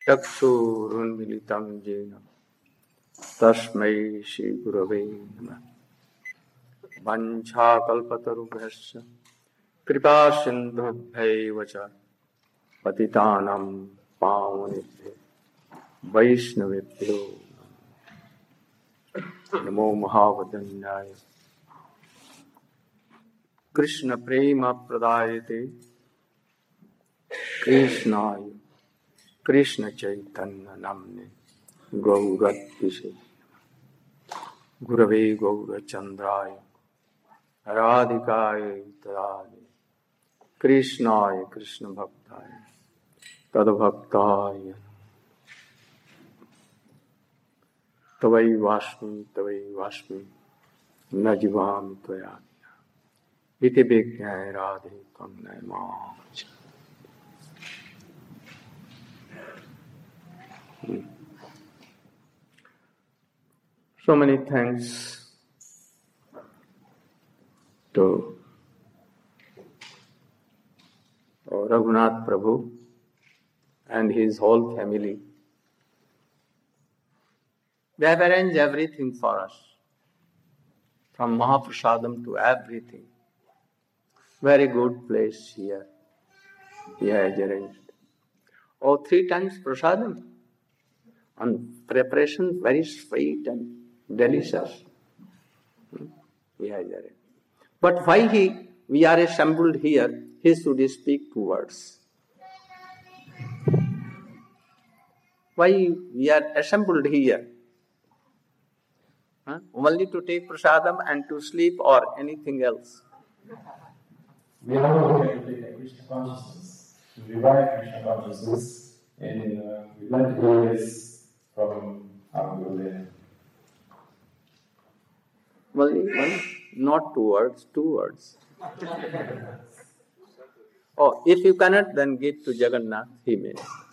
चक्षुरुन्मीलितं येन तस्मै श्रीगुरवे नमः। वञ्चाकल्पतरुभ्यश्च कृपासिन्धुभ्यैव च पतितानां पावनेभ्यो वैष्णवेभ्यो नमो महावदन्याय। कृष्ण प्रेम प्रदायते कृष्णाय कृष्ण चैतन्य नाम्ने गौरत्विषे गुरवे गौरचंद्राय राधिकाय तदालि कृष्णाय कृष्ण भक्ताय तद्भक्ताय तवैवास्मि न जीवामि त्वया इति विज्ञाय राधे त्वं Namami. So many thanks to Raghunath Prabhu and his whole family. They have arranged everything for us, from Mahaprasadam to everything. Very good place here. He has arranged. 3 times prasadam. And preparation very sweet and delicious. He has arranged. But why we are assembled here, he should speak 2 words. Why we are assembled here? Only to take prasadam and to sleep or anything else? We are all here to take Krishna consciousness, to revive Krishna consciousness, and we learn to do this from our Gurudev. Only one, not 2 words, 2 words. Oh, if you cannot, then give to Jagannath, he may.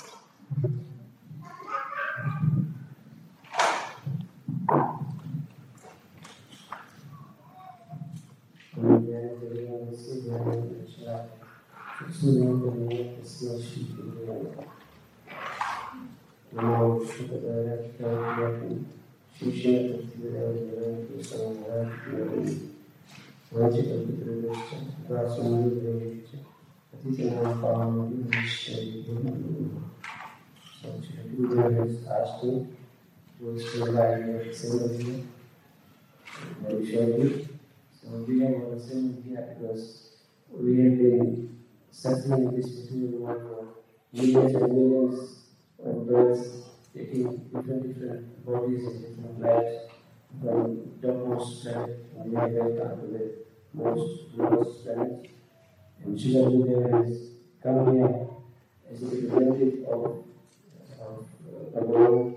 So we have a same here because we have been settling this material world for millions and millions of birds, taking different bodies and different lives from the topmost planet, and we have gone down to the most lowest planet. And Srila Gurudev has come here as a representative of the world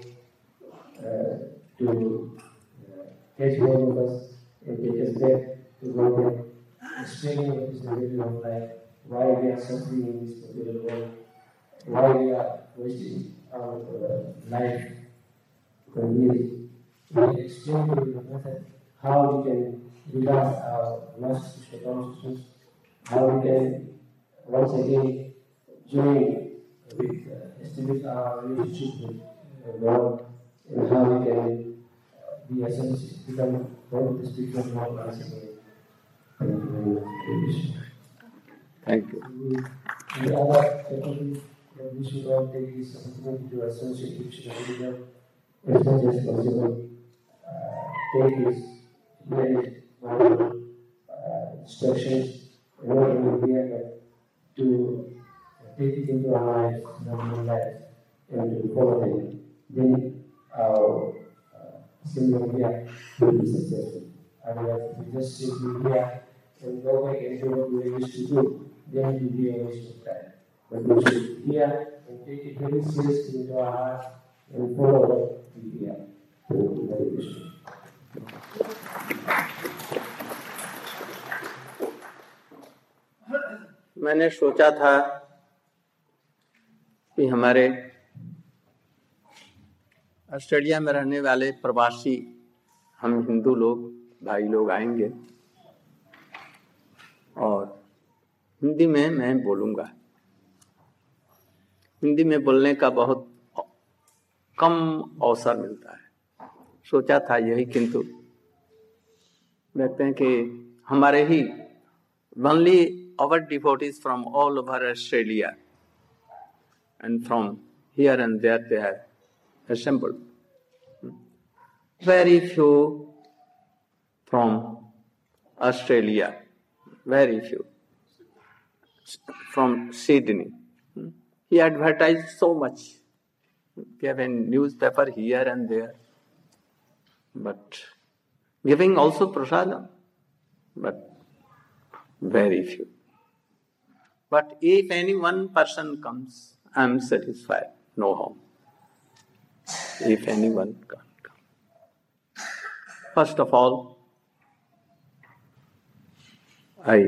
to catch hold of us and take us back to Godhead, explaining what is the meaning of life, why we are suffering in this material world, why we are wasting our life continually. He explained in the method how we can realize our lost Krishna consciousness, how we can once again join with, establish our relationship with God, and how we can be associated, become one of the spiritual world once again. Thank you very much. Thank you. The other secondly, we should all take this opportunity to associate with Srila Gurudev as much as possible. Take his very wonderful instructions, and not only here, but to take it into our lives, our lives, and to follow them. Then our single here will be successful. Otherwise, if we just simply here and go back and do what we used to do, then it will be a waste of time. But we should hear and take it very seriously into our heart and follow what we hear. Thank you very much. मैंने सोचा था कि हमारे Australia में रहने वाले प्रवासी हम हिंदू लोग भाई लोग आएंगे और हिंदी में मैं बोलूँगा। हिंदी में बोलने का बहुत कम अवसर मिलता है। सोचा था यही, किंतु देखते हैं कि हमारे ही only our devotees from all over Australia and from here and there they have assembled. Very few from Australia, very few from Sydney. He advertised so much. We have a newspaper here and there, but giving also prasadam, but very few. But if any one person comes, I am satisfied, no harm. If anyone can come. First of all, I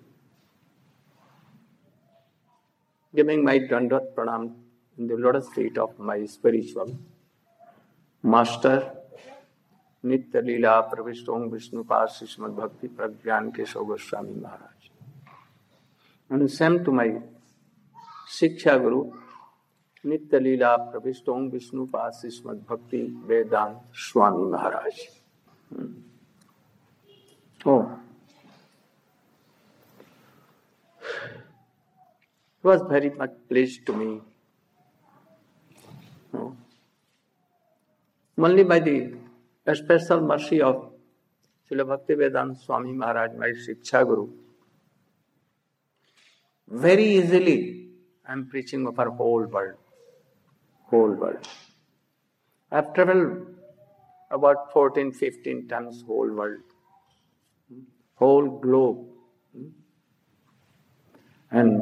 giving my dandat pranam in the lotus feet of my spiritual master, Nitya Leela Pravishthong Vishnupada Srimad Bhakti Pragyan Keshav Goswami Maharaj. And same to my Shiksha Guru, Nitya Leela Pravishthong Vishnupada Srimad Bhakti Vedant Swami Maharaj. Oh. It was very much pleased to me. Only by the special mercy of Srila Bhaktivedanta Swami Maharaj, my Shiksha Guru, very easily I am preaching over whole world. Whole world. I have traveled about 14-15 times whole world. Whole globe. And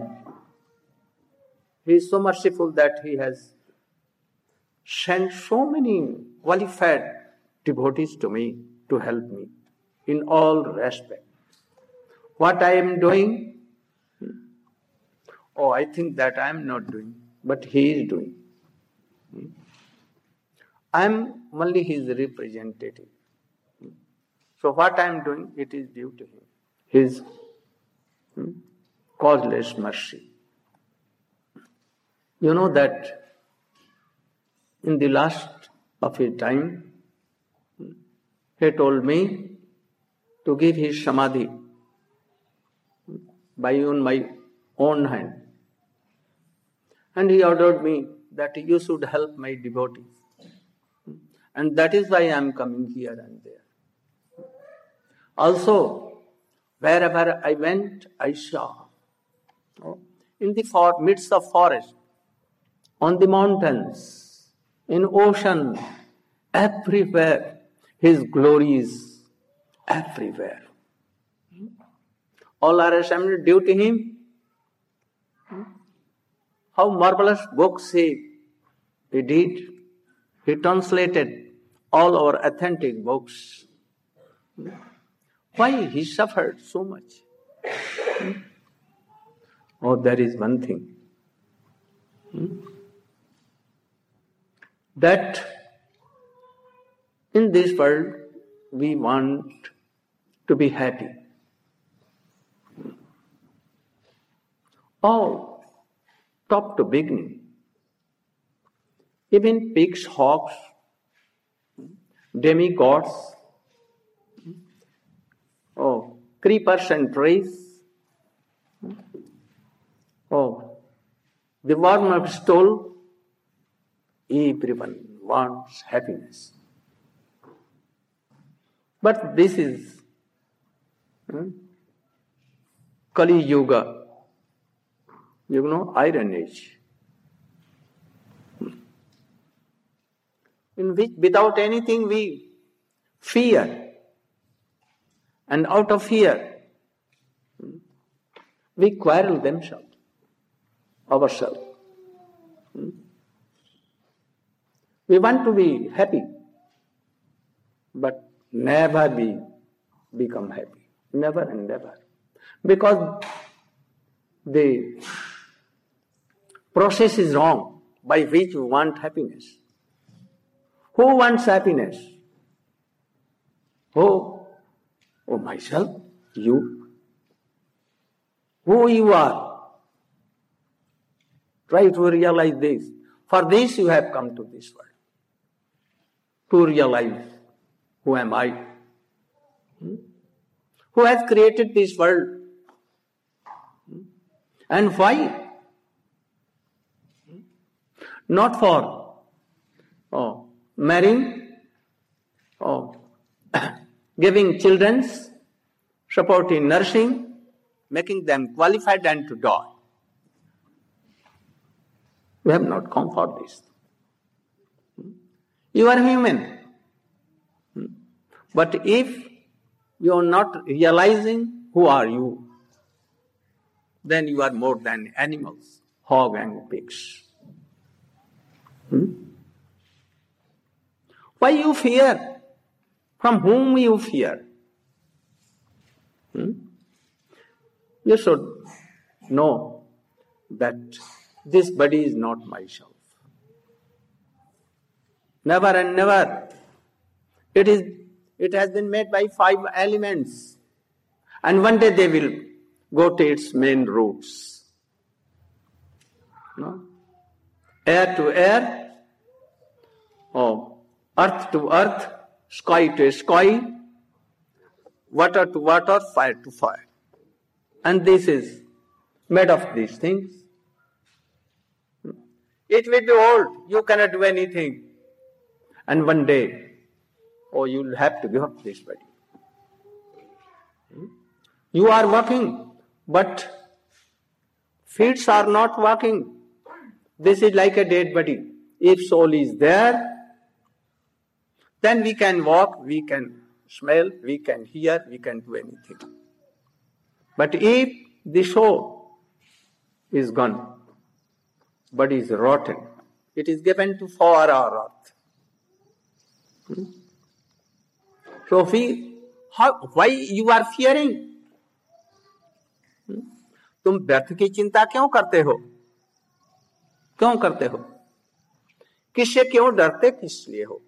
He is so merciful that He has sent so many qualified devotees to me to help me in all respects. What I am doing, I think that I am not doing, but He is doing. I am only His representative. So what I am doing, it is due to Him, His causeless mercy. You know that in the last of His time, He told me to give His samadhi by my own hand. And He ordered me that you should help my devotees. And that is why I am coming here and there. Also, wherever I went, I saw. In the midst of forest, on the mountains, in ocean, everywhere, His glory is everywhere. All are assembled due to Him. How marvelous books He did. He translated all our authentic books. Why He suffered so much? There is one thing. That in this world we want to be happy. All, top to beginning. Even pigs, hawks, demigods, creepers and trees, the worm of stool, everyone wants happiness. But this is Kali Yuga, Iron Age, in which without anything we fear, and out of fear we quarrel ourselves. We want to be happy, but never become happy. Never and never. Because the process is wrong by which we want happiness. Who wants happiness? Myself? You? Who you are? Try to realize this. For this you have come to this world. to realize who am I? Who has created this world? And why? Not for marrying, giving children, supporting nursing, making them qualified and to die. We have not come for this. You are human. But if you are not realizing who are you, then you are more than animals, hog and pigs. Why you fear? From whom you fear? You should know that this body is not myself. Never and never. It has been made by 5 elements. And one day they will go to its main roots. No? Air to air, earth to earth, sky to sky, water to water, fire to fire. And this is made of these things. It will be old, you cannot do anything. And one day, you will have to give up this body. You are walking, but feet are not walking. This is like a dead body. If soul is there, then we can walk, we can smell, we can hear, we can do anything. But if the soul is gone, body is rotten, it is given to far or earth. So why you are fearing? तुम व्यर्थ की चिंता क्यों करते हो? क्यों करते हो? किससे क्यों डरते किस लिए हो?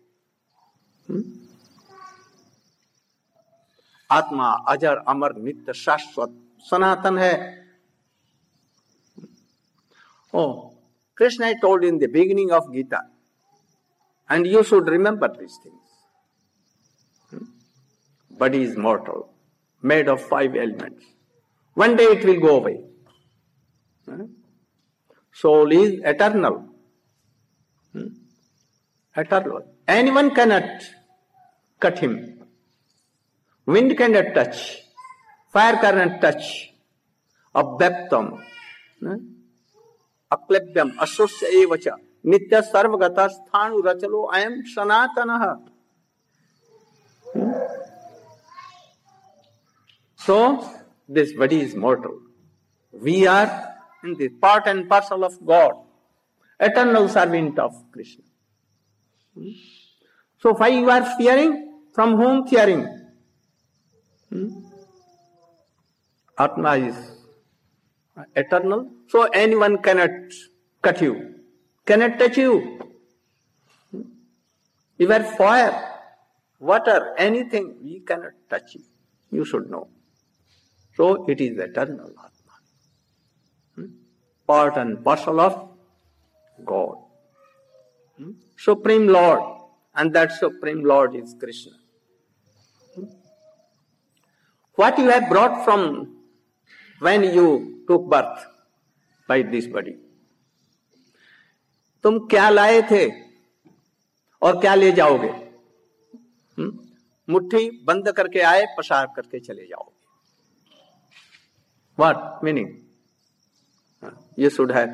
आत्मा अजर अमर नित्य शाश्वत सनातन है. Krishna told in the beginning of Gita, and you should remember these things. Body is mortal, made of 5 elements. One day it will go away. Soul is eternal. Eternal. Anyone cannot cut him. Wind cannot touch. Fire cannot touch. Abhyaktam. Aklebhyam. Asosya evacha. Nitya sarvagata sthanu rachalo ayam sanatanaha. So, this body is mortal. We are in the part and parcel of God, eternal servant of Krishna. So why you are fearing? From whom fearing? Atma is eternal, so anyone cannot cut you, cannot touch you. Even fire, water, anything, we cannot touch you. You should know. So it is eternal Atma. Part and parcel of God. Supreme Lord. And that Supreme Lord is Krishna. What you have brought from when you took birth by this body? तुम क्या लाए थे और क्या ले जाओगे? मुट्ठी बंद करके आए, पसार करके चले जाओगे. What meaning? You should have.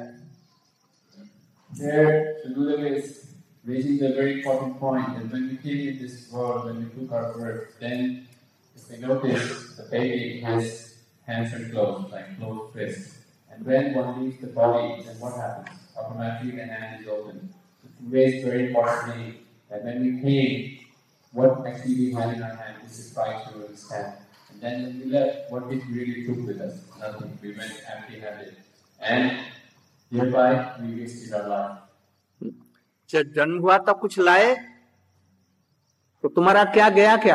There, Shuddha is raising the very important point that when we came in this world, when we took our birth, then if we notice, the baby has hands and claws, like closed fists. And when one leaves the body, then what happens? Automatically the hand is open. So to raise very importantly that when we came, what actually we had in our hand, this is right to understand. And then when we left, what did we really took with us? Nothing. We went empty-handed. And thereby we wasted our life. जब जन्म हुआ तब कुछ लाए तो तुम्हारा क्या गया क्या?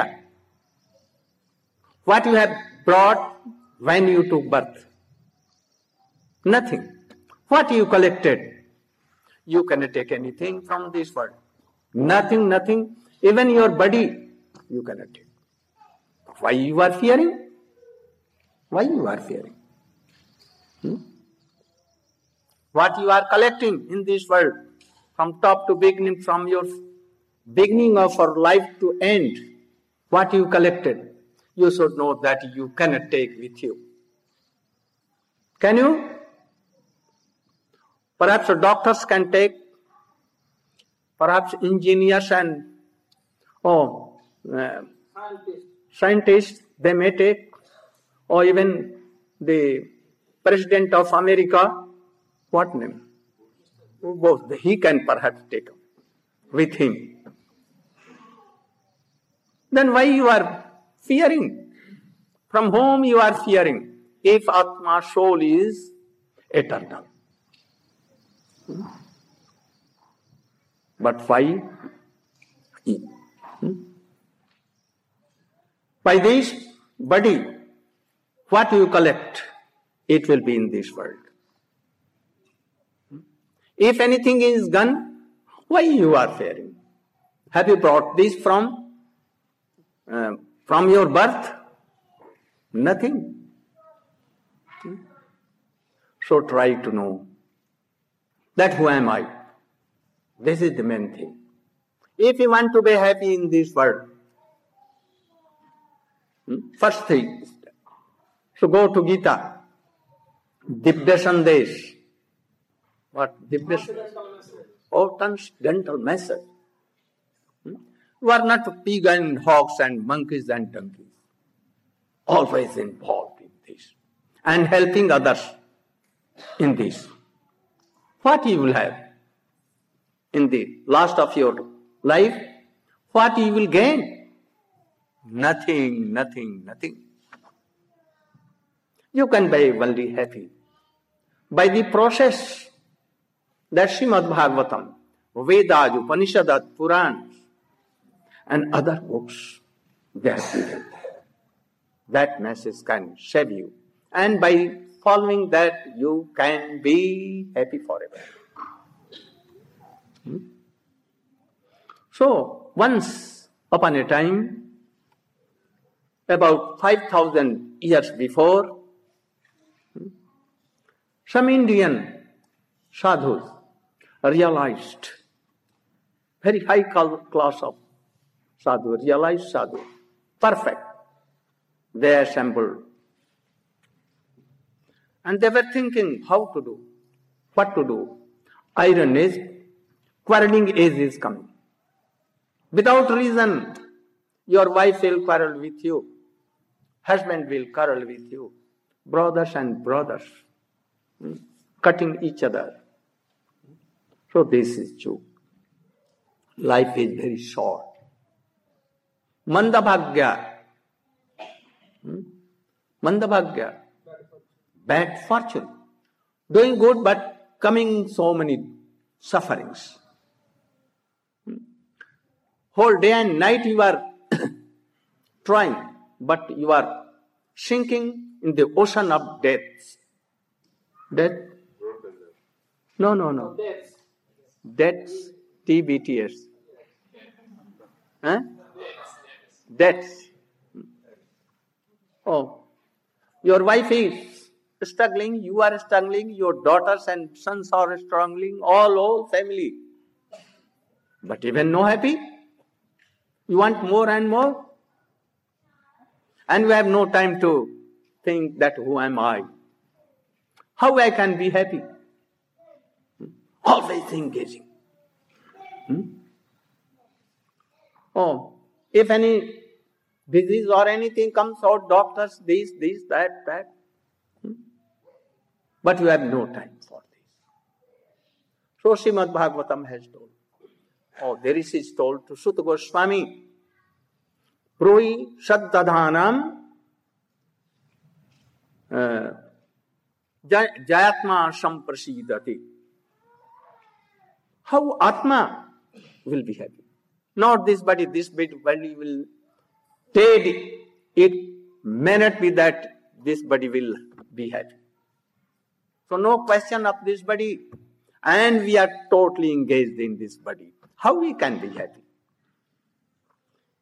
What you have brought when you took birth? Nothing. What you collected? You cannot take anything from this world. Nothing, nothing. Even your body, you cannot take. Why you are fearing? Why you are fearing? What you are collecting in this world, from top to beginning, from your beginning of our life to end, what you collected, you should know that you cannot take with you. Can you? Perhaps doctors can take, perhaps engineers and scientists, they may take, or even the President of America, what name? Both. He can perhaps take with him. Then why you are fearing? From whom you are fearing? If Atma, soul, is eternal. But why? By this body, what you collect, it will be in this world. If anything is gone, why you are fearing? Have you brought this from your birth? Nothing. So try to know that who am I? This is the main thing. If you want to be happy in this world, first thing, so go to Gita, Divya Sandesh. What? Divya Sandesh? Oh, transcendental message. You are not pig and hogs and monkeys and donkeys. Always involved in this. And helping others in this. What you will have in the last of your life? What you will gain? Nothing, nothing, nothing. You can be only happy by the process that Srimad Bhagavatam, Vedas, Upanishads, Purans, and other books, they have given. That message can save you. And by following that, you can be happy forever. So, once upon a time, about 5,000 years before, some Indian sadhus realized, very high class of sadhu, realized sadhu, perfect. They assembled. And they were thinking how to do, what to do. Iron is, quarreling age is coming. Without reason, your wife will quarrel with you. Husband will quarrel with you. Brothers and brothers, cutting each other. So this is true. Life is very short. Mandabhagya. Mandabhagya. Bad fortune. Doing good but coming so many sufferings. Whole day and night you are trying, but you are sinking in the ocean of death. Death? No. Death. TBTS. Huh? Death. Oh. Your wife is struggling, you are struggling, your daughters and sons are struggling, all family. But even no happy. You want more and more. And you have no time to think that who am I? How I can be happy? Always engaging. Oh, if any disease or anything comes out, doctors, this, that. But you have no time for this. So Srimad Bhagavatam has told. Oh, there is told to Sutta Goswami, Proi Saddadhanam Jayatma Samprasidati. How Atma will be happy. Not this body will dead. It may not be that this body will be happy. So no question of this body. And we are totally engaged in this body. How we can be happy?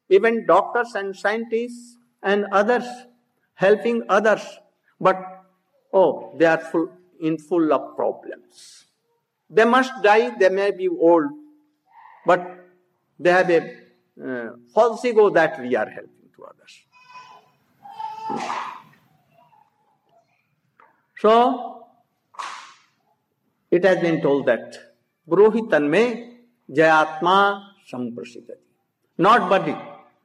even doctors and scientists and others helping others, but they are full of problems. They must die, they may be old, but they have a false ego that we are helping to others. So, it has been told that Bruhi Tanme Jayatma Samprasidati. Not body.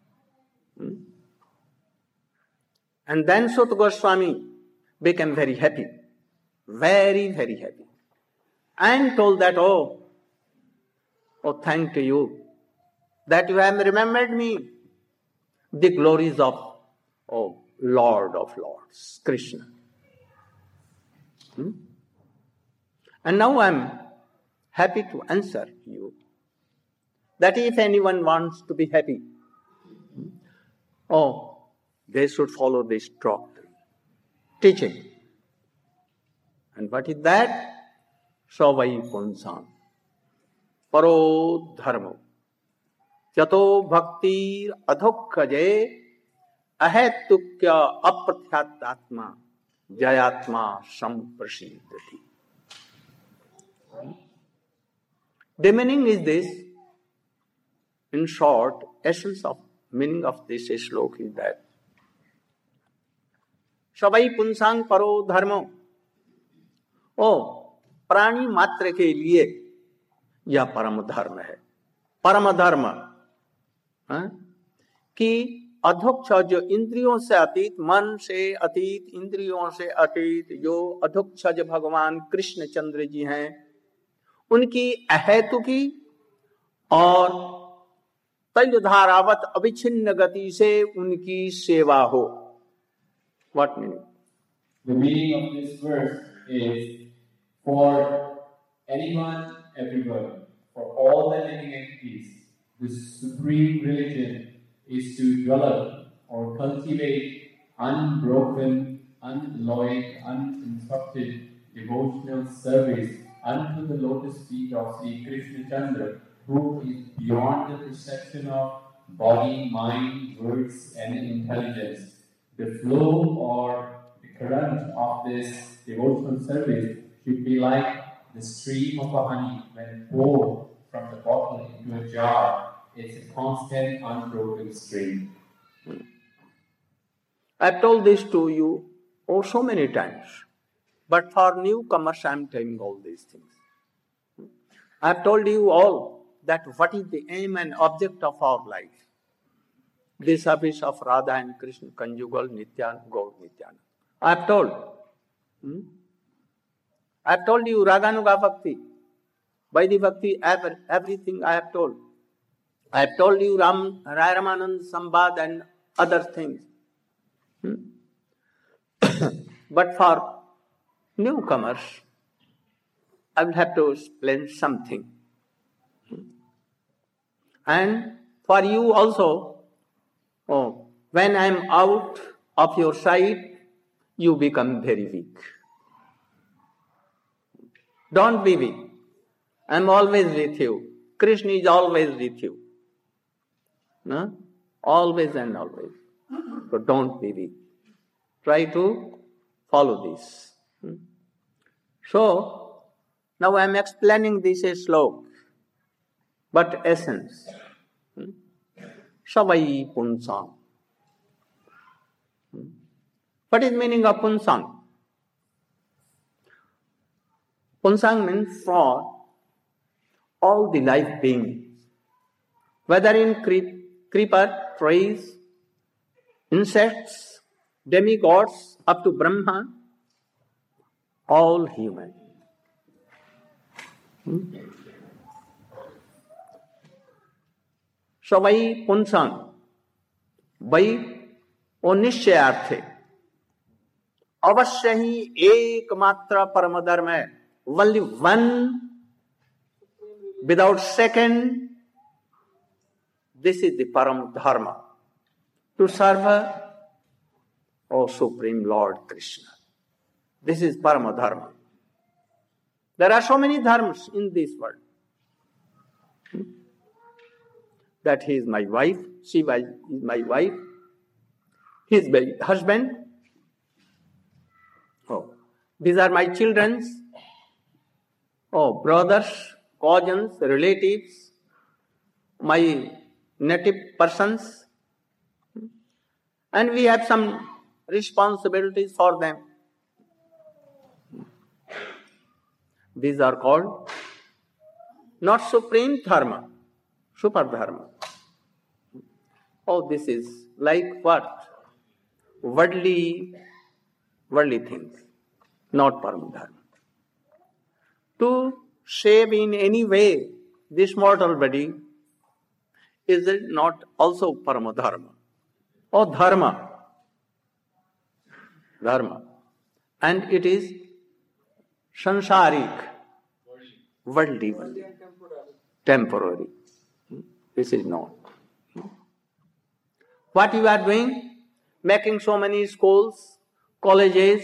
And then Suta Goswami became very happy. Very, very happy. And told that, oh, thank to you that you have remembered me, the glories of Lord of Lords, Krishna. And now I am happy to answer you that if anyone wants to be happy, they should follow this doctrine, teaching. And what is that? Savai Punsam Paro Dharmo Yato Bhaktir Adhokkaje Ahetukya Aprathyatma Jayatma Samprasidati. The meaning is this. In short, essence of meaning of this slok is that Savai Punsang Paro Dharmo. प्राणी मात्र के लिए यह परम धर्म है. परम धर्म कि अधोक्ष जो इंद्रियों से अतीत, मन से अतीत, इंद्रियों से अतीत जो अधोक्षज भगवान कृष्ण चंद्र जी हैं, उनकी अहेतुकी और तैलधारावत अविच्छिन्न गति से उनकी सेवा हो. What meaning? The meaning of this verse is for anyone, everyone, for all the living entities, the supreme religion is to develop or cultivate unbroken, unalloyed, uninterrupted devotional service unto the lotus feet of Sri Krishna Chandra, who is beyond the perception of body, mind, words, and intelligence. The flow or the current of this devotional service should be like the stream of a honey when poured from the bottle into a jar. It's a constant, unbroken stream. I've told this to you so many times, but for newcomers I'm telling all these things. I've told you all that what is the aim and object of our life. The service of Radha and Krishna, conjugal, Nityan, Gaur, Nityananda. I've told. I've told you Raganuga Bhakti, Vaidhi Bhakti, everything I have told. I have told you Rai Ramanand Sambad and other things. But for newcomers, I will have to explain something. And for you also, when I am out of your sight, you become very weak. Don't be weak. I am always with you. Krishna is always with you. No? Always and always. So don't be weak. Try to follow this. So, now I am explaining this slok, but essence. Savai Punsang. What is meaning of Punsang? Punsang means for all the life beings, whether in creeper, trees, insects, demigods, up to Brahma, all human. Savai Punsang. Vai वो निश्चयार्थ है. अवश्य ही एकमात्र परम धर्म है. Only one, without second. This is the param dharma. To serve Supreme Lord Krishna. This is parama dharma. There are so many dharmas in this world. that he is my wife, she is my wife, he is my husband. Oh, these are my children. Oh, brothers, cousins, relatives, my native persons. And we have some responsibilities for them. These are called not supreme dharma, super dharma. Oh, this is like what? Worldly things, not param dharma. To save in any way this mortal body, is it not also parama dharma? Or dharma. Dharma. And it is sansarik, worldly, temporary. This is not. What you are doing? Making so many schools, colleges,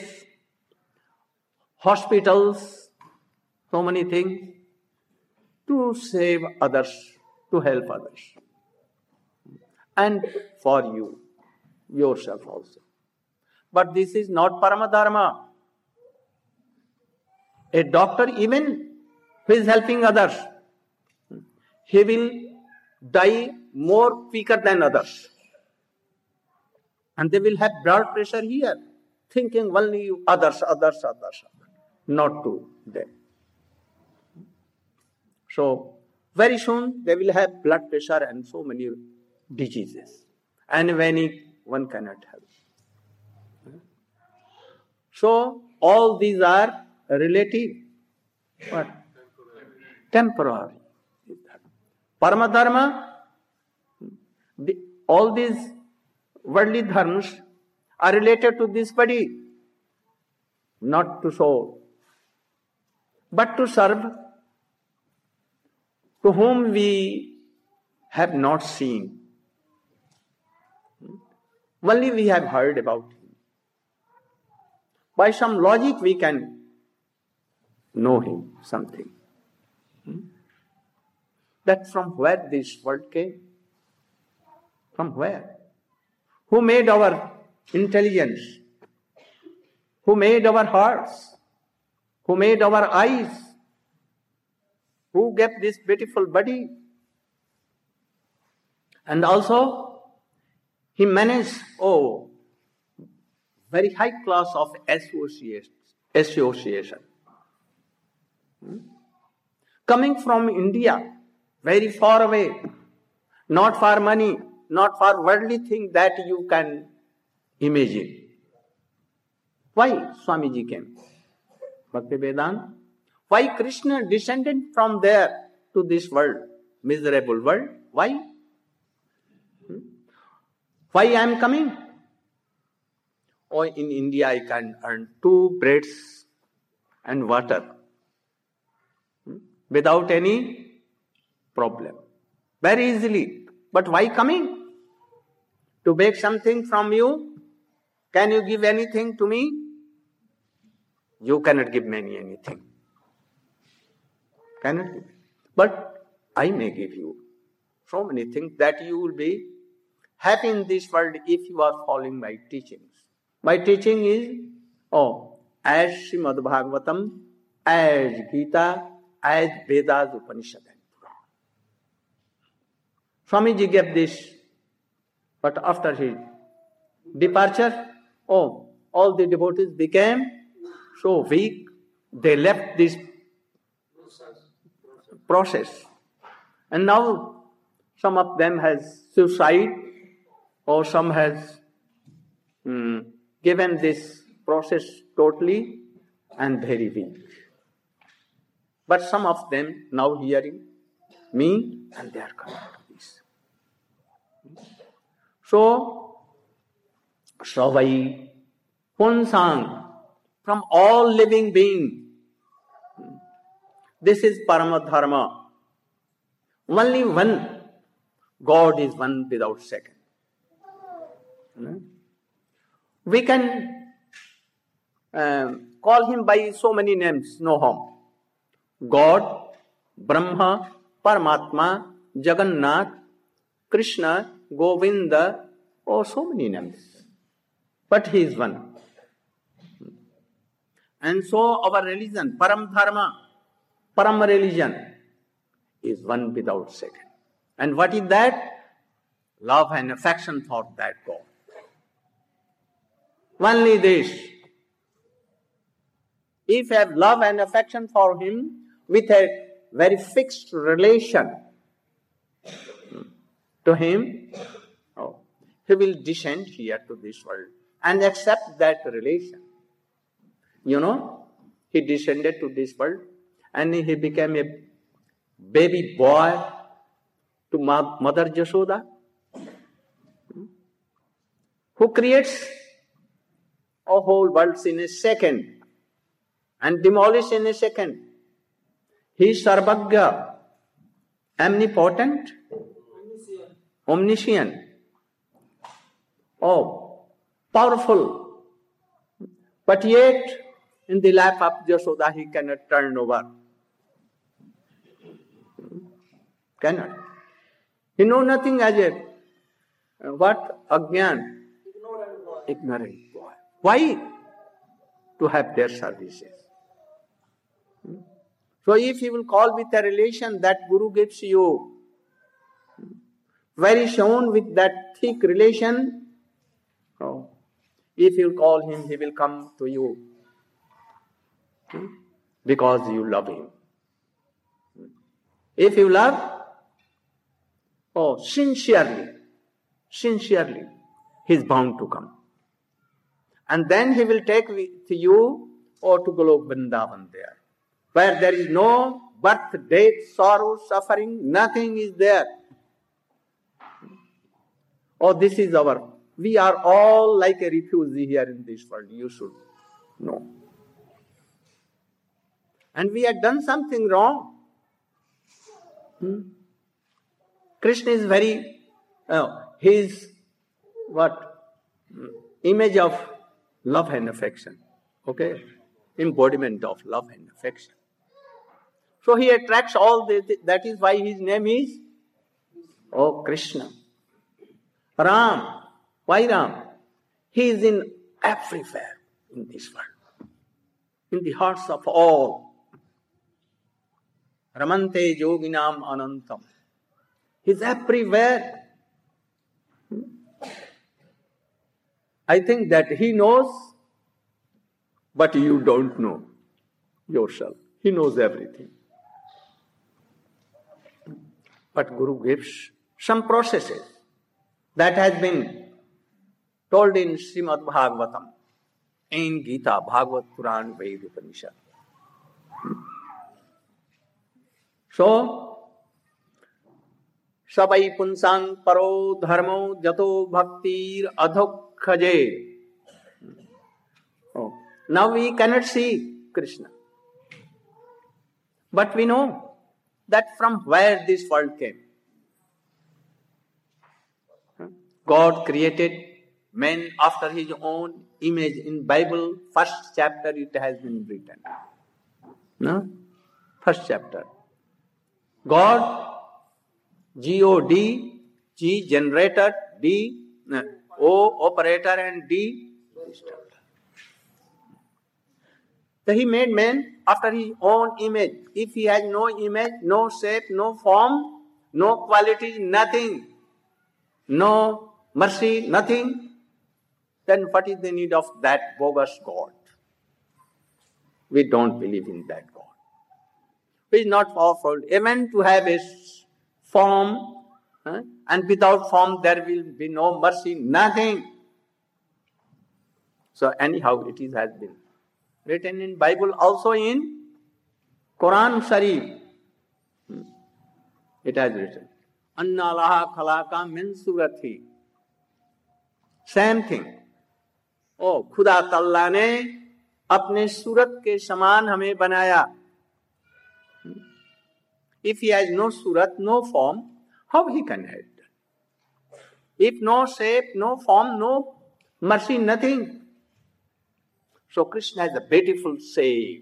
hospitals, so many things to save others, to help others. And for you, yourself also. But this is not Paramadharma. A doctor, even who is helping others, he will die more quicker than others. And they will have blood pressure here, thinking only others, not to them. So, very soon they will have blood pressure and so many diseases. And when one cannot help. So, all these are relative. What? Temporary. Paramadharma, all these worldly dharmas are related to this body, not to soul, but to serve, to whom we have not seen. Only we have heard about him. By some logic we can know him, something. That from where this word came? From where? Who made our intelligence? Who made our hearts? Who made our eyes? Who gave this beautiful body? And also, he managed, very high class of association. Coming from India, very far away, not for money, not for worldly things that you can imagine. Why Swamiji came? Bhakti Vedanta. Why Krishna descended from there to this world, miserable world? Why? Why I am coming? In India I can earn 2 breads and water without any problem. Very easily. But why coming? To beg something from you? Can you give anything to me? You cannot give me anything. Cannot give. But I may give you so many things that you will be happy in this world if you are following my teachings. My teaching is, as Srimad Bhagavatam, as Gita, as Vedas, Upanishad and Purana. Swamiji gave this, but after his departure, all the devotees became so weak, they left this process. And now some of them has suicide, or some has given this process totally and very weak. But some of them now hearing me and they are coming to this. So, Savai Punsang, from all living beings, this is Paramadharma. Only one. God is one without second. We can call him by so many names, no harm. God, Brahma, Paramatma, Jagannath, Krishna, Govinda, so many names. But he is one. And so our religion, Param Dharma, Param religion, is one without second. And what is that? Love and affection for that God. Only this. If you have love and affection for Him with a very fixed relation to Him, He will descend here to this world and accept that relation. He descended to this world and He became a baby boy to Mother Yashoda, who creates a whole world in a second and demolish in a second. He is Sarvagya, omnipotent, omniscient, powerful. But yet, in the lap of Yashoda, He cannot turn over. Cannot. He knows nothing as yet. What? Agyan. Ignorant boy. Why? To have their services. So if you will call with a relation that Guru gives you, very shown with that thick relation, if you call him, he will come to you. Because you love him. If you love, sincerely, he is bound to come. And then he will take with you to Golok Vrindavan there, where there is no birth, death, sorrow, suffering, nothing is there. This is we are all like a refugee here in this world, you should know. And we have done something wrong. Krishna is very, his image of love and affection. Okay? Embodiment of love and affection. So he attracts all this. That is why his name is Krishna. Ram. Why Ram? He is in everywhere in this world. In the hearts of all. Ramante yoginam anantam. He is everywhere. I think that he knows, but you don't know yourself. He knows everything. But Guru gives some processes that has been told in Srimad Bhagavatam, in Gita, Bhagavad Puran, Ved Upanishad. So, Sabai punsang paro dharmo jato bhaktir adhokhaje. Now we cannot see Krishna. But we know that from where this world came. God created man after his own image. In Bible, first chapter it has been written. No? First chapter. God, G-O-D, G generator, D, O operator and D distributor. So he made man after his own image. If he has no image, no shape, no form, no qualities, nothing, no mercy, nothing, then what is the need of that bogus God? We don't believe in that God. He is not powerful. Even to have a form, and without form there will be no mercy, nothing. So anyhow it has been written in Bible, also in Quran Sharif. It has written, Anna laha khalaka min surati. Same thing. खुदा तल्ला ने अपने सूरत के समान हमें बनाया. If he has no surat, no form, how he can help? If no shape, no form, no mercy, nothing. So Krishna has a beautiful shape.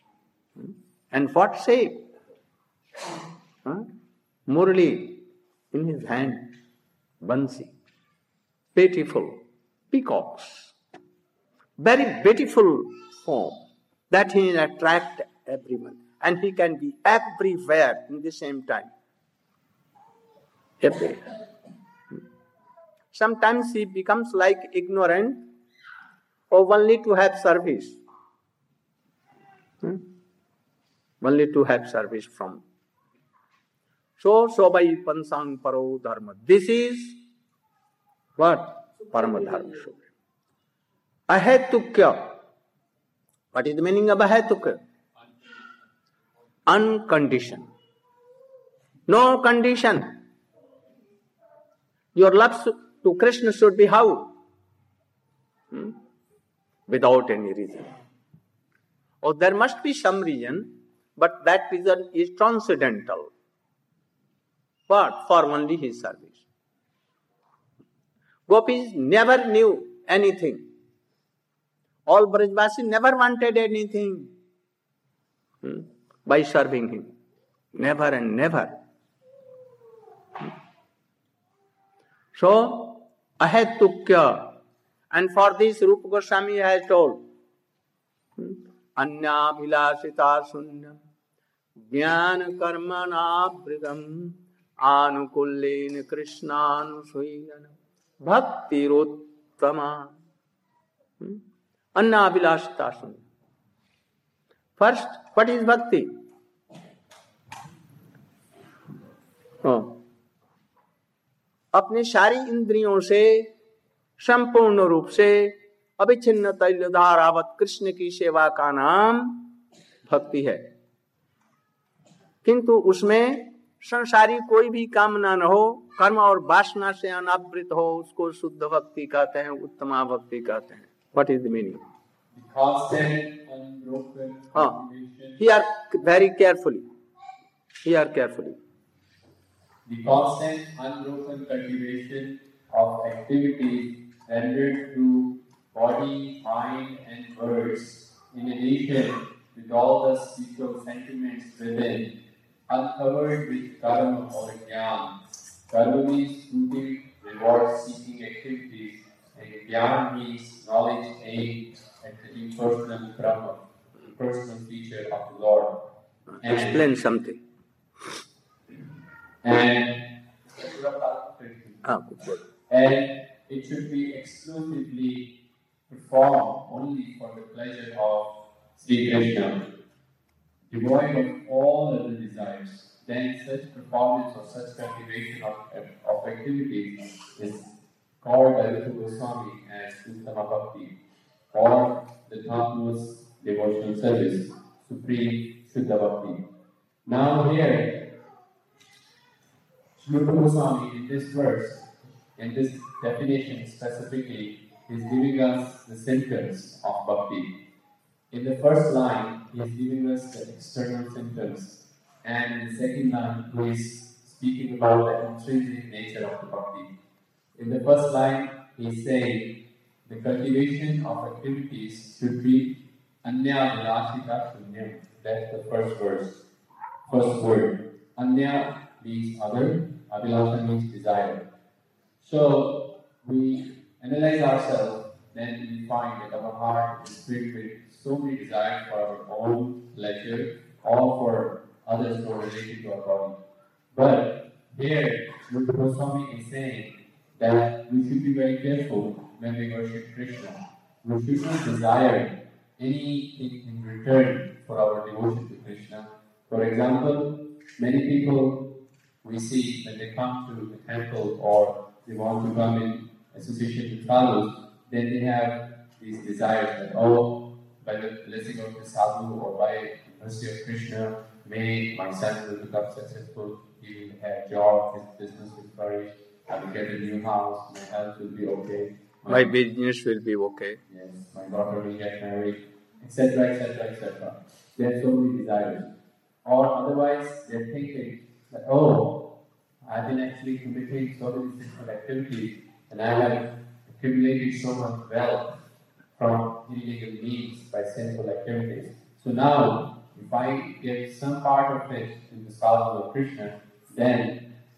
And what shape? Murli. in his hand, Bansi. Beautiful peacocks. Very beautiful form that he can attract everyone. And he can be everywhere in the same time. Everywhere. Sometimes he becomes like ignorant or only to have service. Only to have service from. So, Sobai Pansang Paro Dharma. This is what? Parama Dharma. Ahetukya. What is the meaning of ahetukya? Unconditioned. No condition. Your love to Krishna should be how? Without any reason. Or there must be some reason, but that reason is transcendental. What? For only his service. Gopis never knew anything. All Brajvasi never wanted anything by serving him. Never and never. So, ahetukya. And for this Rupa Goswami has told, Anya bhilasita sunyam jnana karmana bhridam anukullena krishnanusuyana bhakti rottama. Anya bhilasita sunyam. First, what is bhakti? अपने सारी इंद्रियों से संपूर्ण रूप से अविच्छिन्न तैलधारावत कृष्ण की सेवा का नाम भक्ति है। किंतु उसमें संसारी कोई भी कामना न हो, कर्म और वासना से अनावृत हो, उसको शुद्ध भक्ति कहते हैं, उत्तमा भक्ति कहते हैं। What is the meaning? Here very carefully. Here carefully. The constant, unbroken cultivation of activity rendered through body, mind, and words, in addition with all the spiritual sentiments within, uncovered with karma or jnana. Karma means fruitive, reward-seeking activities, and jnana means knowledge aimed at the impersonal Brahma, the personal feature of the Lord. Explain something. And it should be exclusively performed only for the pleasure of Sri Krishna, devoid of all other desires. Then such performance or such cultivation of activity is called by Rupa Goswami as Uttama Bhakti, or the topmost devotional service, supreme Shuddha Bhakti. Now here, Rupa Goswami in this verse, in this definition specifically, is giving us the symptoms of bhakti. In the first line, he is giving us the external symptoms, and in the second line, he is speaking about the intrinsic nature of the bhakti. In the first line, he is saying the cultivation of activities should be anya vilashita shunyam. That's the first word. Anya means other, abhilasha means desire. So we analyze ourselves, then we find that our heart is filled with so many desires for our own pleasure or for others who are related to our body. But here, Rupa Goswami is saying that we should be very careful when we worship Krishna. We should not desire anything in return for our devotion to Krishna. For example, many people we see when they come to the temple or they want to come in association with sadhus, then they have these desires that, oh, by the blessing of the sadhu or by the mercy of Krishna, may my son will become successful, he will have a job, his business will flourish, I will get a new house, my health will be okay. My business will be okay. Yes, my daughter will get married, etc., etc., etc. There are so many desires. Or otherwise, they're thinking that, oh, I've been actually committing so many sinful activities and I have accumulated so much wealth from illegal means by sinful activities. So now, if I give some part of it in the sadhana of Krishna, then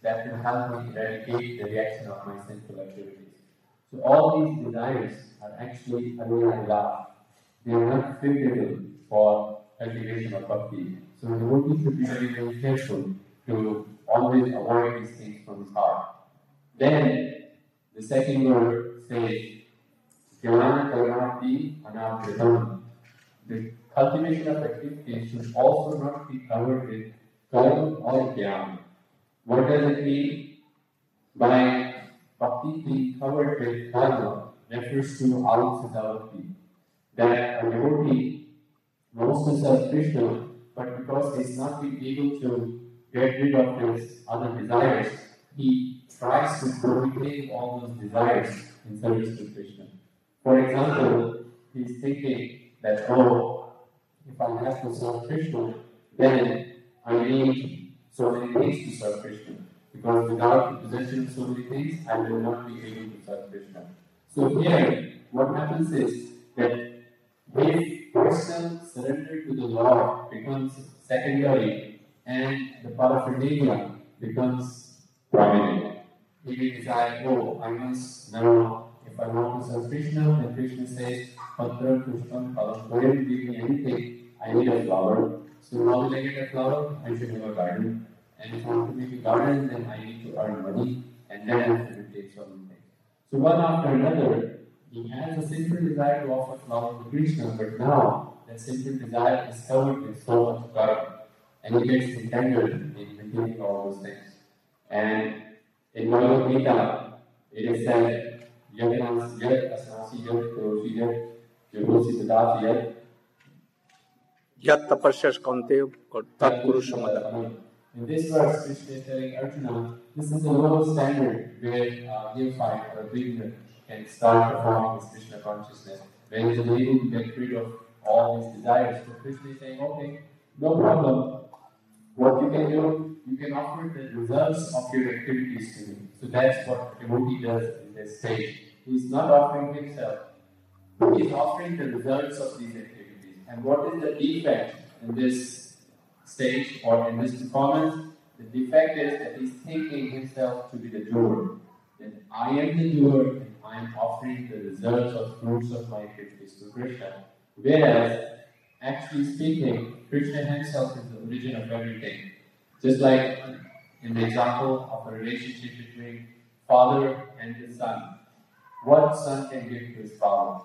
that will help me eradicate the reaction of my sinful activities. So all these desires are actually Allah. They are not favorable for cultivation of bhakti. So the devotee should be very, very careful to always avoid these things from his heart. Then the second word says, Jnana Karmati Anabhritam. The cultivation of activities should also not be covered with karma or jnana. What does it mean? By bhakti being covered with karma refers to alusadavati. That a devotee knows to serve Krishna, but because he is not being able to get rid of his other desires, he tries to proliferate all those desires in service to Krishna. For example, he is thinking that, oh, if I have to serve Krishna, then I need so many things to serve Krishna. Because without the possession of so many things, I will not be able to serve Krishna. So here, what happens is that his personal surrender to the Lord becomes secondary and the paraphernalia becomes prominent. He will decide, oh, I must now, if I want to serve Krishna, then Krishna says, Patra Pushpam Phalam, don't give me anything, I need a flower. So how will I get a flower? I should have a garden. And if I want to make a garden, then I need to earn money, and then I have to take certain things. So one after another, he has a simple desire to offer flower to Krishna, but now that simple desire is covered with so much karma, and he gets entangled in maintaining all those things. And in Bhagavad Gita, it is said, Yaganas yad asnasi yad kurosi yad juhosi tadasi yad Yat tapasyas kaunteya tat kuru samadha. In this verse, Krishna is telling Arjuna, this is the lowest standard where a neophyte or a beginner can start performing this Krishna consciousness, when he is able to get rid of all these desires. So Krishna is saying, okay, no problem. What you can do, you can offer the results of your activities to me. So that's what a devotee does in this stage. He is not offering himself, but he is offering the results of these activities. And what is the defect in this stage or in this performance? The defect is that he is thinking himself to be the doer. That I am the doer and I am offering the results or fruits of my activities to Krishna. Whereas, actually speaking, Krishna himself is the origin of everything. Just like in the example of a relationship between father and his son. What son can give to his father?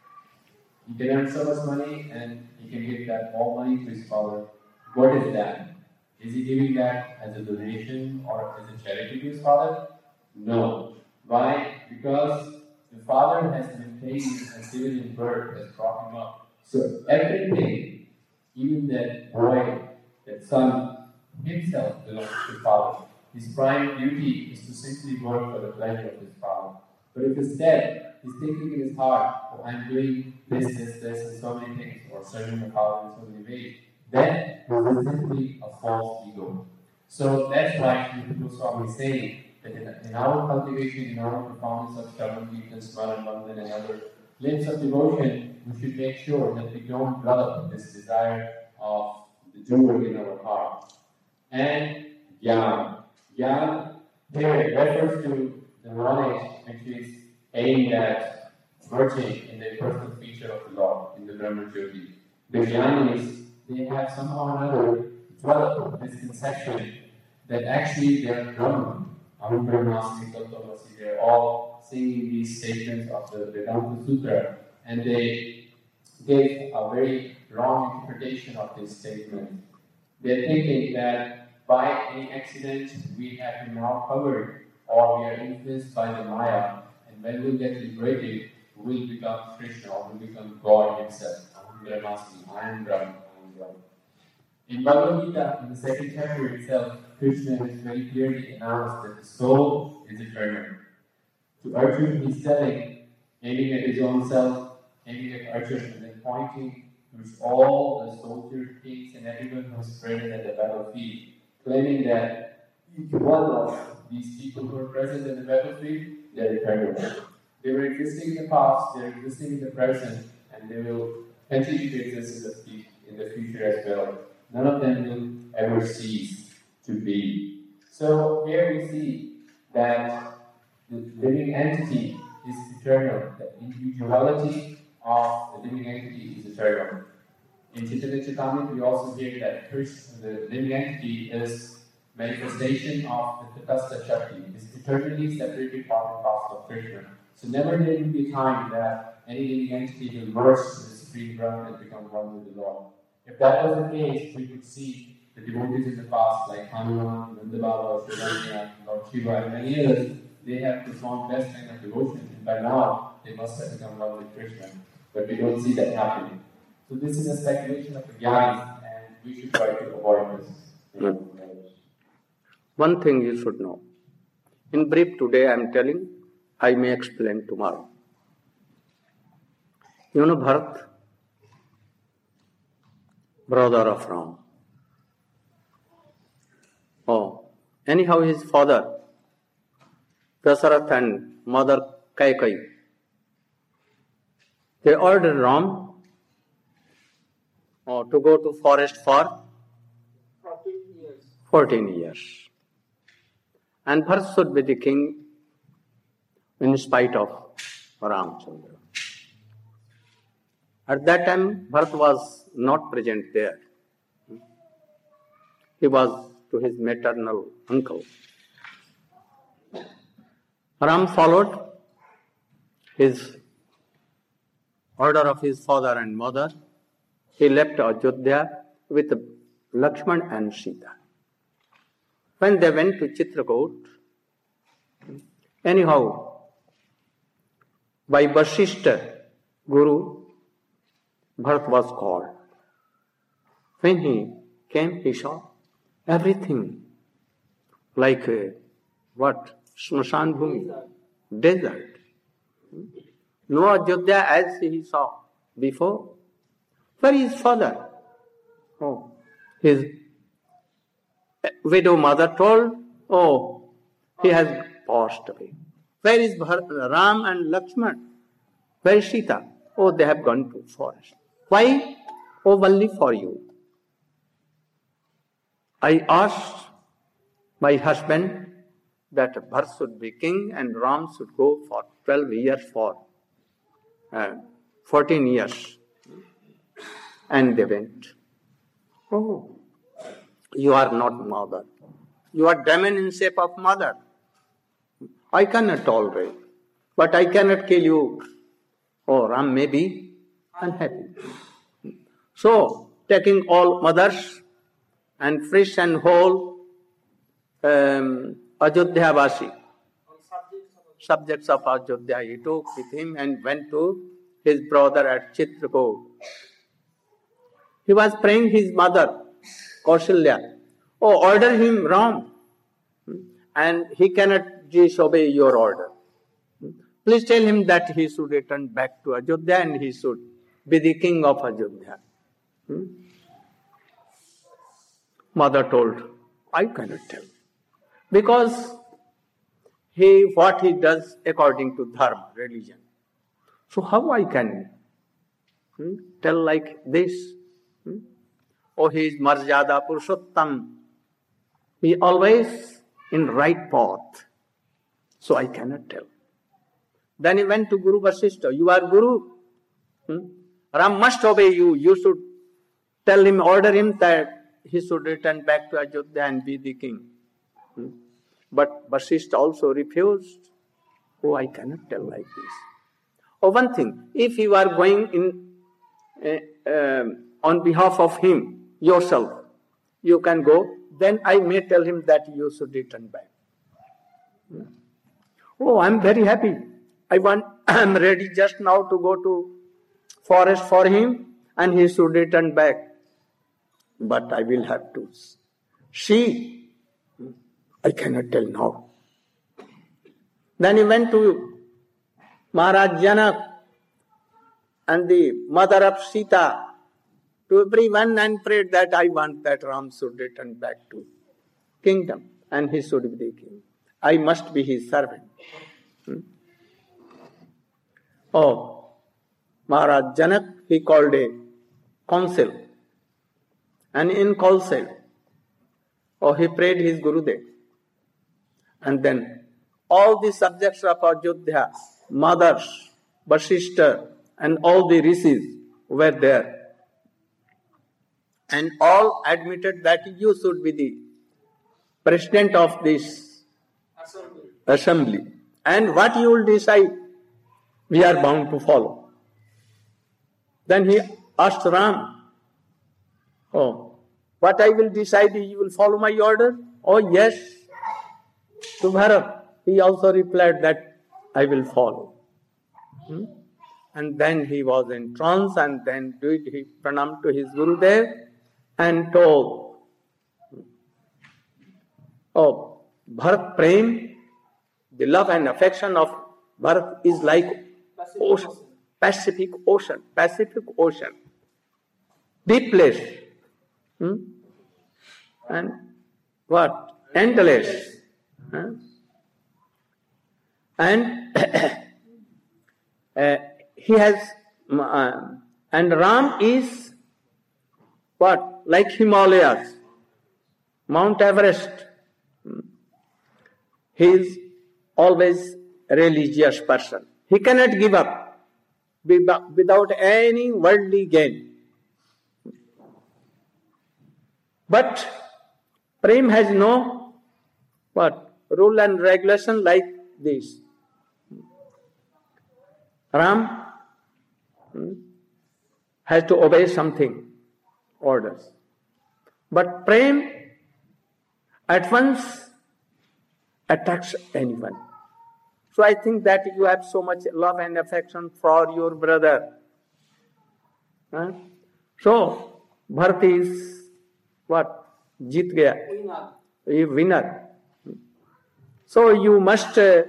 He can earn so much money and he can give that all money to his father. What is that? Is he giving that as a donation or as a charity to his father? No. Why? Because the father has maintained him, has given him birth, has brought him up. So everything, even that boy, that son, himself belongs to the father. His prime duty is to simply work for the pleasure of his father. But if instead he's thinking in his heart, oh, I'm doing this, and so many things, or serving the father in so many ways, then this is simply a false ego. So that's why Sri Goswami is saying that in our cultivation, in our performance of Shravan, Kirtan, Smaran, Vandan, and other limbs of devotion, we should make sure that we don't develop this desire of the doer in our heart. And Jnana. Jnana here refers to the knowledge which is aimed at merging in the personal feature of the Lord, in the Brahma Jyoti. The Jnanis, they have somehow or another developed this conception that actually they are Brahman. Aham Brahmasmi Tattavasi, they are all singing these statements of the Vedanta Sutra, and they gave a very wrong interpretation of this statement. They're thinking that by any accident we have been now covered, or we are influenced by the Maya, and when we get liberated, we will become Krishna, or we will become God himself. I am Brahman. In Bhagavad Gita, in the second chapter itself, Krishna has very clearly announced that the soul is eternal. To Arjuna, he's telling, aiming at his own self, aiming at Arjuna, and then pointing towards all the soldiers, kings, and everyone who is present at the battlefield, claiming that each one of these people who are present in the battlefield, they are eternal. They were existing in the past, they are existing in the present, and they will continue to exist in the future as well. None of them will ever cease to be. So here we see that the living entity is eternal. The individuality of the living entity is eternal. In Chaitanya Chaitamrita, we also hear that Krishna, the living entity, is manifestation of the Tatastha Shakti, is eternally separated part and parcel of Krishna. So never there will be a time that any living entity will merge with the Supreme Brahman and become one with the Lord. If that was the case, we could see the devotees in the past, like Hanuman, Nanda Baba, Srivanya, Lord Shiva, and many others, they have performed best kind of devotion, and by now they must have become one with Krishna. But we don't see that happening. So this is a speculation of the jnanis, and we should try to avoid this. One thing you should know. In brief today I am telling, I may explain tomorrow. You know Bharat, brother of Ram. Oh, anyhow his father, Dasarath and mother Kaikeyi, they ordered Ram to go to forest for 14 years. And Bharat should be the king in spite of Ramchandra. At that time, Bharat was not present there. He was to his maternal uncle. Ram followed his order of his father and mother. He left Ajodhya with Lakshman and Sita. When they went to Chitrakoot, anyhow, by Vasishtha Guru, Bharat was called. When he came, he saw everything like what? Smashan Bhumi, desert. No Ajodhya as he saw before. Where is father? Oh, his widow mother told, oh, he has passed away. Where is Ram and Lakshman? Where is Sita? Oh, they have gone to forest. Why? Oh, only for you. I asked my husband that Bharat should be king and Ram should go for 12 years for 14 years. And they went. Oh, you are not mother. You are demon in shape of mother. I cannot tolerate. But I cannot kill you. Oh, Ram may be unhappy. So, taking all mothers and fresh and whole Ajodhyavasi, subjects of Ajodhya, he took with him and went to his brother at Chitrakoot. He was praying his mother, Kausalya. Oh, order him Ram. And he cannot disobey your order. Please tell him that he should return back to Ajodhya and he should be the king of Ajodhya. Mother told, I cannot tell. Because what he does according to dharma, religion. So how I can tell like this? Oh, he is Marjada Purushottam. He always in right path. So I cannot tell. Then he went to Guru Vasishtha. You are Guru. Ram must obey you. You should tell him, order him that he should return back to Ajodhya and be the king. But Vasishtha also refused. Oh, I cannot tell like this. Oh, one thing, if you are going in on behalf of him, yourself, you can go, then I may tell him that you should return back. Oh, I am very happy. I am ready just now to go to forest for him and he should return back. But I will have to see. I cannot tell now. Then he went to Maharaj Janak and the mother of Sita, to everyone, and prayed that I want that Ram should return back to kingdom and he should be the king. I must be his servant. Oh, Maharaj Janak, he called a council. And in council, he prayed his Gurudev And then all the subjects of Ayodhya, mothers, Vasishtha, and all the rishis were there. And all admitted that you should be the president of this assembly. And what you will decide, we are bound to follow. Then he asked Ram, "Oh, what I will decide, you will follow my order?" "Oh, yes." To Bharat, he also replied that I will follow. And then he was in trance, and then he pranam to his Gurudev and told, "Oh, Bharat Prem, the love and affection of Bharat is like ocean, Pacific Ocean, deep place, and what? Endless. And he has, and Ram is what? Like Himalayas, Mount Everest. He is always a religious person. He cannot give up without any worldly gain. But Prem has no what? Rule and regulation like this. Ram has to obey something, orders. But Prem at once attacks anyone. So I think that you have so much love and affection for your brother. So Bharat is what? Jeet gaya. A winner. So you must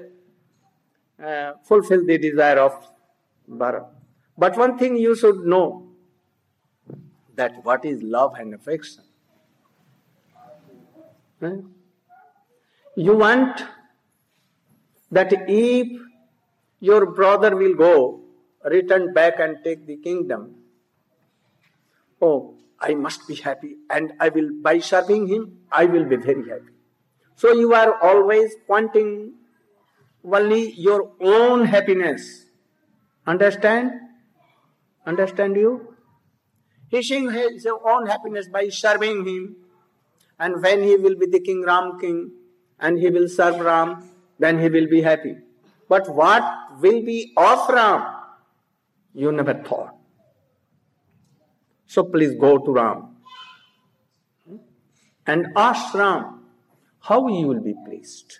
fulfill the desire of Bharat. But one thing you should know, that what is love and affection. You want that if your brother will go, return back and take the kingdom, oh, I must be happy, and I will, by serving him, I will be very happy. So you are always pointing only your own happiness. Understand? Understand you? He seeing his own happiness by serving him. And when he will be the king, Ram king, and he will serve Ram, then he will be happy. But what will be of Ram? You never thought. So please go to Ram and ask Ram how you will be pleased.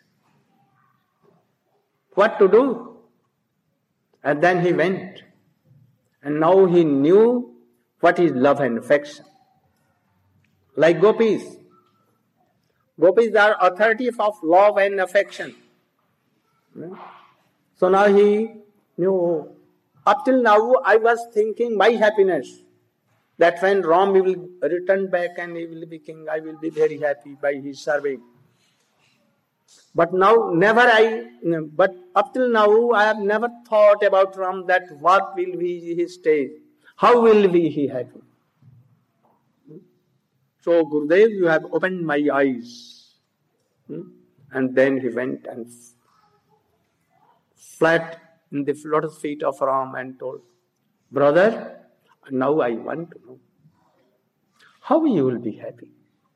What to do? And then he went. And now he knew what is love and affection. Like gopis. Gopis are authorities of love and affection. So now he knew. Up till now I was thinking my happiness. That when Ram will return back and he will be king, I will be very happy by his serving. But now but up till now I have never thought about Ram, that what will be his state, how will be he happy. So Gurudev, you have opened my eyes. And then he went and flat in the lotus feet of Ram and told, "Brother, now I want to know how you will be happy."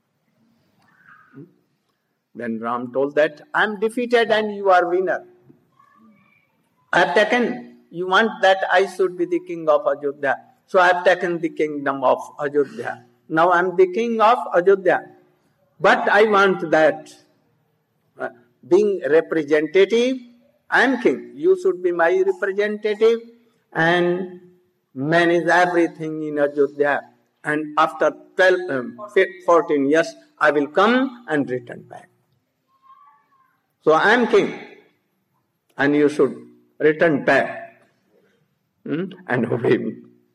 Then Ram told that, "I am defeated and you are winner. I have taken, you want that I should be the king of Ayodhya. So I have taken the kingdom of Ayodhya. Now I am the king of Ayodhya. But I want that, being representative, I am king. You should be my representative and manage everything in Ayodhya. And after 14 years, I will come and return back. So I am king, and you should return back and obey me."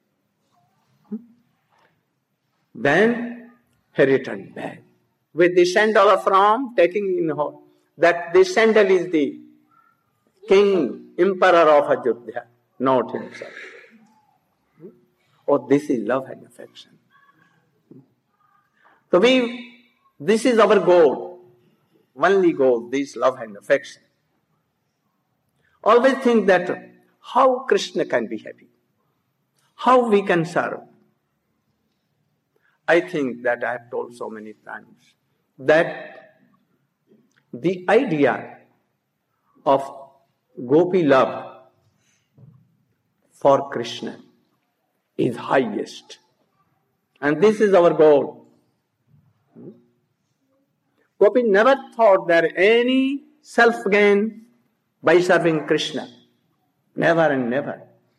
Then he returned back with the sandal of Ram, taking in hold that the sandal is the king, emperor of Ayodhya, not himself. Oh, this is love and affection. So this is our goal. only goal, this love and affection. Always think that how Krishna can be happy, how we can serve. I think that I have told so many times that the idea of gopi love for Krishna is highest. And this is our goal. Gopi never thought there any self-gain by serving Krishna. Never and never.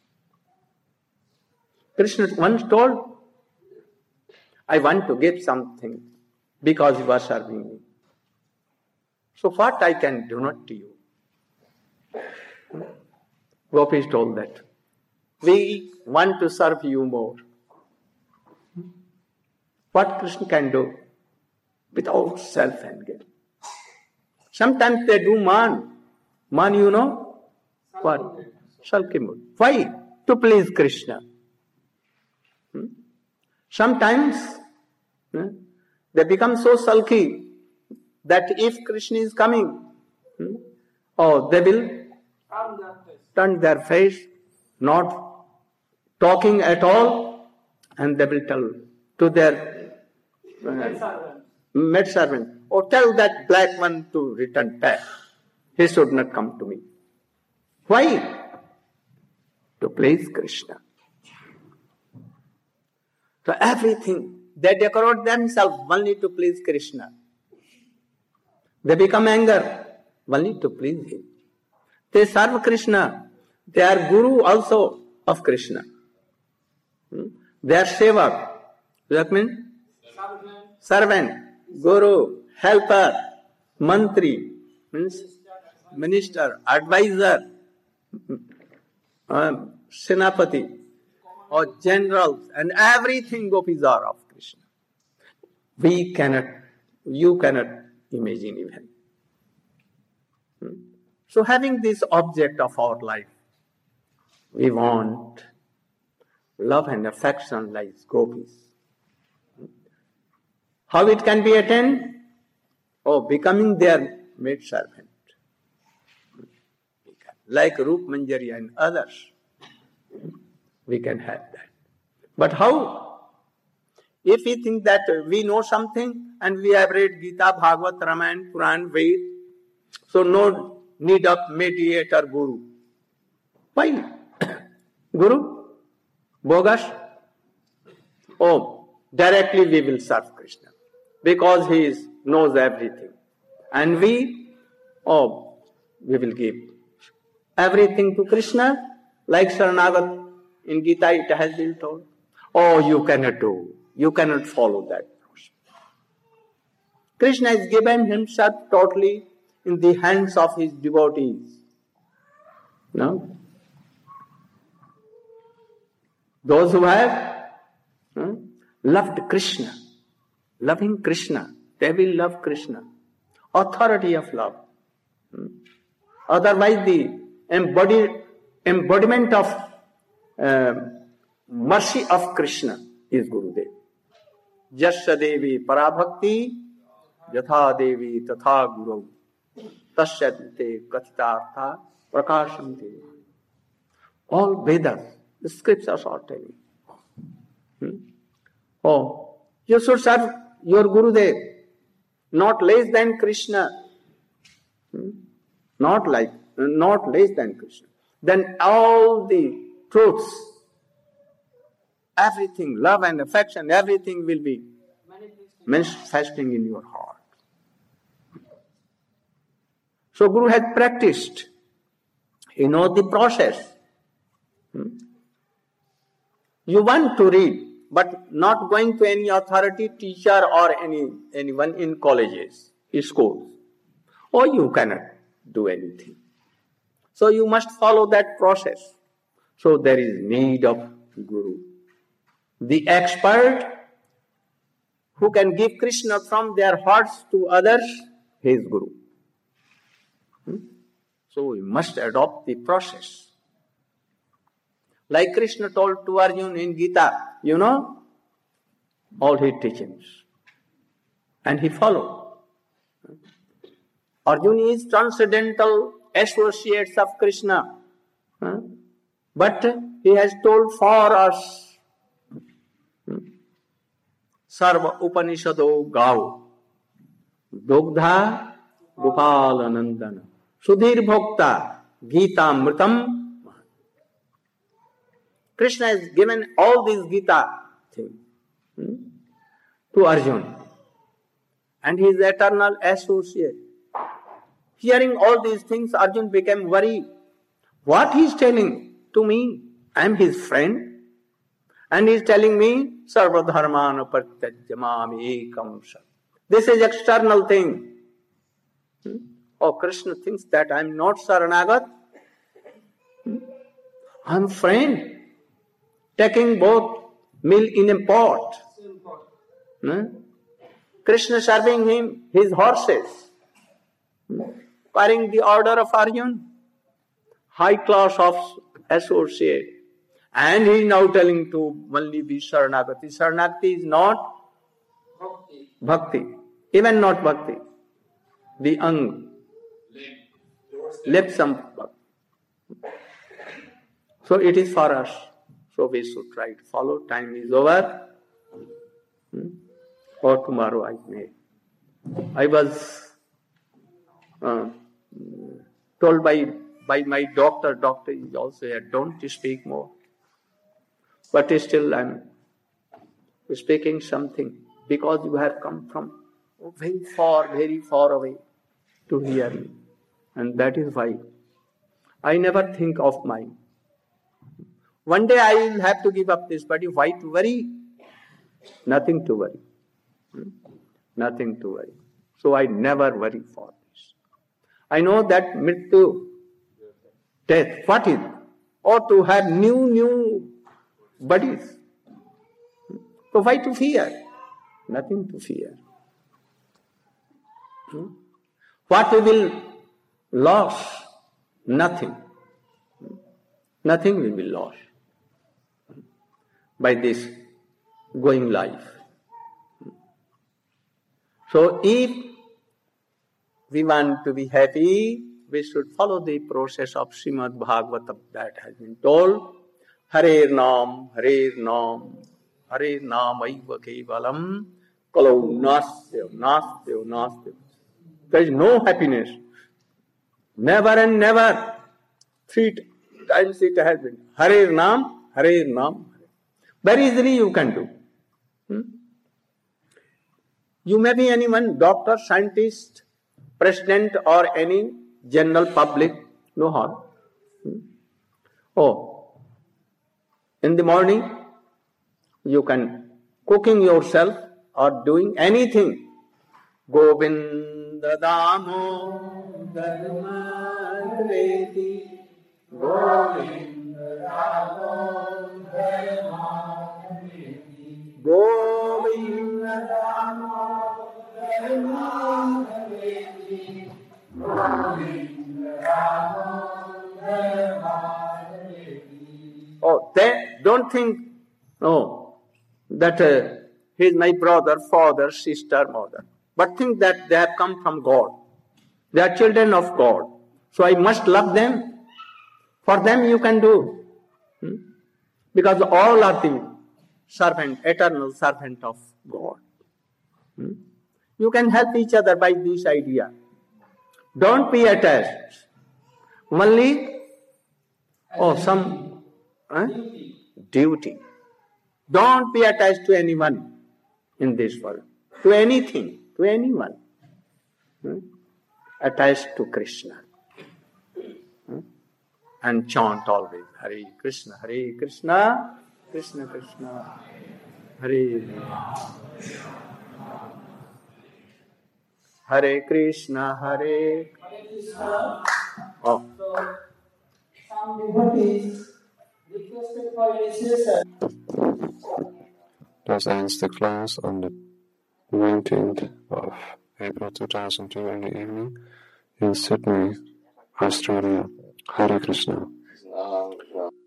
Krishna once told, I want to give something because you are serving me. So what I can do not to you? Gopis told that. We want to serve you more. What Krishna can do without self and gain? Sometimes they do man. Man, you know? What? Sulky mood. Why? To please Krishna. Sometimes they become so sulky that if Krishna is coming, they will turn their face, not talking at all, and they will tell to their maidservant, or tell that black one to return back. He should not come to me. Why? To please Krishna. So everything, they decorate themselves only to please Krishna. They become anger only to please him. They serve Krishna. They are guru also of Krishna. They are sevak. That means servant, guru, helper, mantri, means minister, advisor, senapati, or generals, and everything gopis are of Krishna. You cannot imagine even. So having this object of our life, we want love and affection like gopis. How it can be attained? Becoming their maidservant. Like Rup Manjari and others. We can have that. But how? If we think that we know something and we have read Gita, Bhagavad, Ramayana, Puran, Ved, so no need of mediator guru. Why? Guru? Bogus? Directly we will serve Krishna. Because he knows everything. And we will give everything to Krishna. Like Saranagat in Gita it has been told. You cannot do. You cannot follow that process. Krishna has given himself totally in the hands of his devotees. No? Those who have loved Krishna, loving Krishna, they will love Krishna. Authority of love. Otherwise the embodiment of mercy of Krishna is Gurudev. Jasya Devi Parabhakti Yatha Devi Tatha Guru Tasyate Kathitartha Prakashante. All Vedas, the scriptures are telling. You should serve your Gurudev, not less than Krishna. Not less than Krishna. Then all the truths, everything, love and affection, everything will be manifesting in your heart. So Guru has practiced. He knows the process. You want to read, but not going to any authority, teacher or anyone in colleges, schools. Or you cannot do anything. So you must follow that process. So there is need of Guru. The expert who can give Krishna from their hearts to others, he is Guru. So we must adopt the process. Like Krishna told to Arjuna in Gita, all his teachings. And he followed. Arjuna is transcendental associates of Krishna. But he has told for us. Sarva Upanishado Gau Dogdha Gopalanandana Sudhir Bhokta Gita Mritam. Krishna has given all these Gita things to Arjuna. And he is eternal associate. Hearing all these things, Arjuna became worried. What he is telling to me? I am his friend. And he is telling me, Sarva Dharmana Pratyajamami Ekam Sat. This is external thing. Oh, Krishna thinks that I am not Saranagat. I am friend. Taking both meal in a pot. Krishna serving him his horses. Carrying the order of Arjuna. High class of associate. And he is now telling to only be Saranagati. Saranagati is not bhakti. Even not bhakti. The ang. Lips of bhakti. So it is for us. So we should try to follow. Time is over. Or tomorrow I may. I was told by my doctor is also here, don't speak more. But still I am speaking something because you have come from very far away to hear me. And that is why I never think of mine. One day I will have to give up this body. Why to worry? Nothing to worry. Nothing to worry. So I never worry for this. I know that mrityu, death, what is? Or to have new bodies. So why to fear? Nothing to fear. What we will lose? Nothing. Nothing will be lost by this going life. So if we want to be happy, we should follow the process of Srimad Bhagavatam that has been told. Harer Nam, Harer Nam, Harer Nam Aiva Kevalam, Kalau Nastyo. There is no happiness. Never and never. 3 times it has been. Harer Nam, Harer Nam. Very easily you can do. You may be anyone, doctor, scientist, president or any general public, no harm. In the morning, you can cooking yourself or doing anything. Govinda Damo Dharma Kreti Govinda Damo Dharma Kreti Govinda Damo Dharma Kreti Govinda Damo Dharma Kreti. They don't think, that he is my brother, father, sister, mother. But think that they have come from God. They are children of God. So I must love them. For them you can do. Because all are the servant, eternal servant of God. You can help each other by this idea. Don't be attached. Only, some duty. Don't be attached to anyone in this world. To anything, to anyone. Attached to Krishna. And chant always, Hare Krishna, Krishna Krishna, Hare Hare Krishna, Hare Krishna. Some devotees requested for initiation. That ends the class on the 19th of April 2002 in the evening in Sydney, Australia. Hare Krishna.